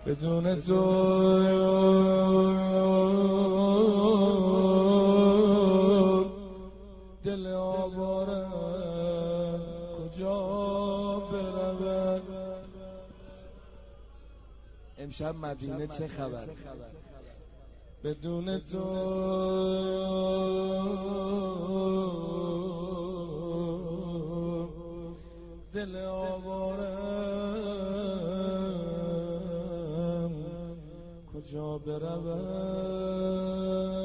بدون تو دل آواره کجا برود. امشب مدینه چه خبر؟ بدون تو دل آواره کجا برود.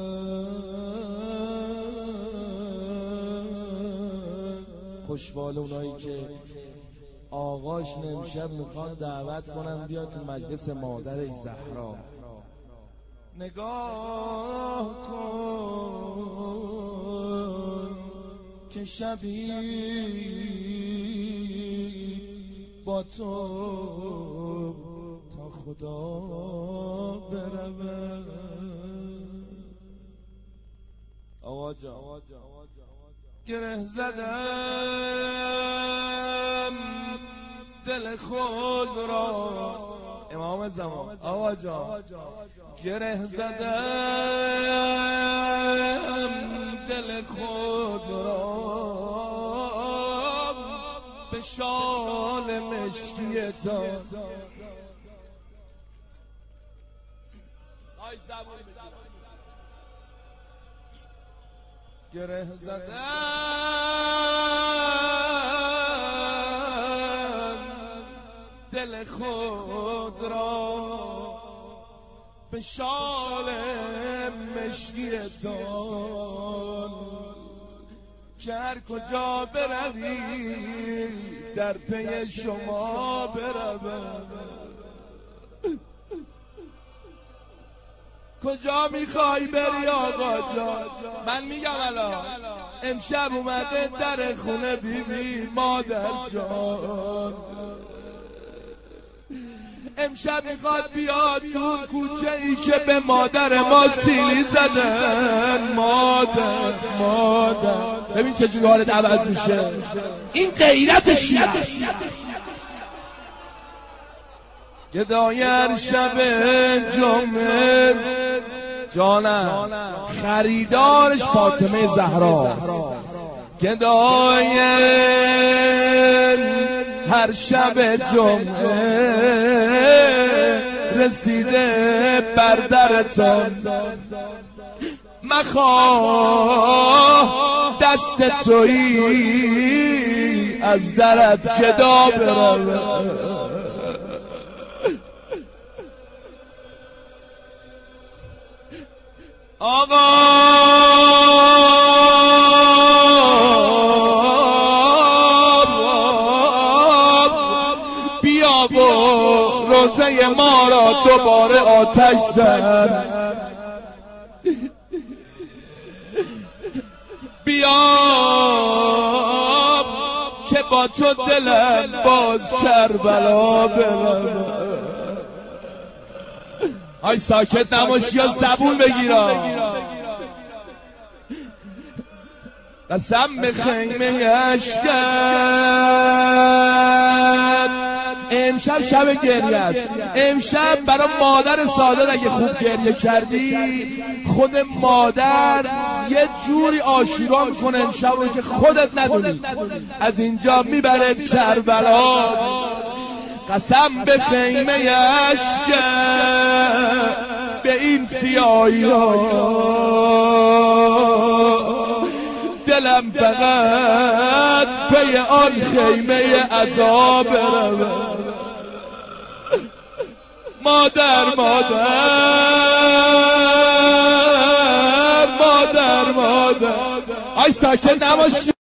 خوشبال اونایی که آقاشون امشب میخوان دعوت کنن بیاد تو مجلس مادر زهرا. نگاه کن که شبی با تو تا خدا برود. آقا جان گره زدم دل خود را. امام زمان آقا جان گره زدم دل خود را به شال مشکی تا. گره زدم دل خود را به شال مشکیتان که هر کجا بروی در پی شما بروم. کجا میخوای بری آقا جان؟ من میگم الان امشب اومده در خونه بیبی مادر جان. امشب میخواد بیاد تو کوچه ای که به مادر ما سیلی زدن. مادر ببین چجوری حالت عوض میشه. این غیرت شیعه است. گدایر شب جمعه جانم خریدارش فاطمه زهراست. گدایر هر شب جمعه رسیده بر درتان. مخواه دست تویی از درت گدا برود. آقا بیا و روزه ما را دوباره آتش زن. بیا که با تو دلم باز کربلا برود. آی ساکت نماشی یا زبون بگیرا. قسم به خیمه اشکر امشب شب گریه است. امشب برای مادر سادر اگه خوب گریه کردی خود مادر یه جوری آشورا میکنه امشب رو که خودت ندونی. از اینجا میبرد کربلا. قسم به خیمه اشکر به این سیاهی دلم فقط پی آن خیمه عذاب برود. مادر آی ساکت نباشی.